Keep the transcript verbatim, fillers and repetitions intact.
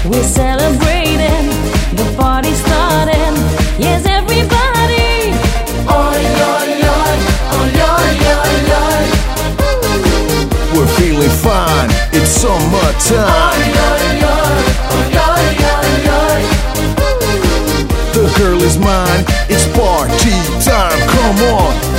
We're celebrating, the party's starting. Yes, everybody. Oi, oi, oi, oi, oi, oi, oi. We're feeling fine, it's summertime. Oi, oi, oi, oi, oi, oi, oi. The girl is mine, it's party time, come on.